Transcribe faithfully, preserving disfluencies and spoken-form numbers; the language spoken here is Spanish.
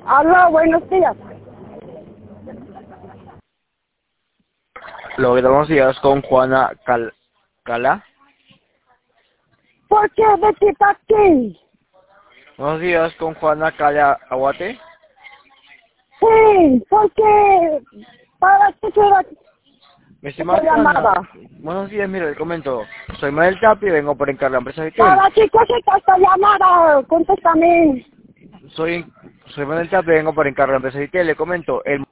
Aló, buenos días. Lo que buenos días con Juana Cal Cala. ¿Por qué Betty está aquí? Buenos días con Juana Cala Aguate. Sí, porque para qué será Mi esta estimada Juana, llamada. buenos días, mire, le comento. Soy Manuel Tapia y vengo por encargar la empresa Vitel. Para qué cosa está esta llamada, contéstame. Soy, soy Manuel Tapia y vengo por encargar la empresa Vitel. Le comento, el